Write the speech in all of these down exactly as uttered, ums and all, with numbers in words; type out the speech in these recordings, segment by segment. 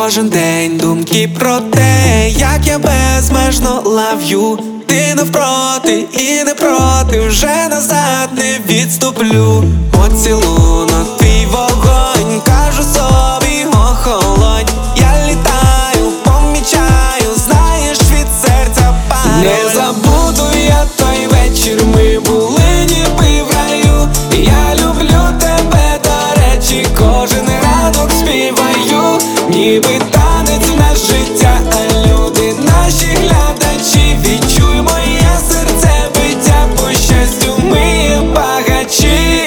Кожен день думки про те, як я безмежно лов'ю. Ти навпроти і не проти, вже назад не відступлю. Поцілунок, твій вогонь, кажу собі охолонь. Я літаю, помічаю, знаєш, від серця пароль. Не забуду я той вечір, ми були ніби в раю. Я люблю тебе, до речі, кожен ранок співаю. Ніби танець наш життя, а люди наші глядачі. Відчуй моє серце биття, по щастю ми багачі.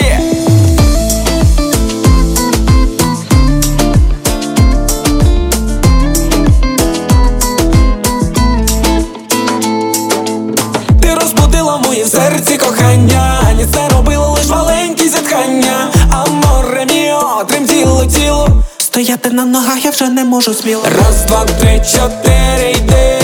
Ти розбудила в моїм серці кохання, ніц не робила, лиш маленькі зітхання. Аморе міо, тремтіло тіло, стояти на ногах я вже не можу сміло. Раз, два, три, чотири, йди.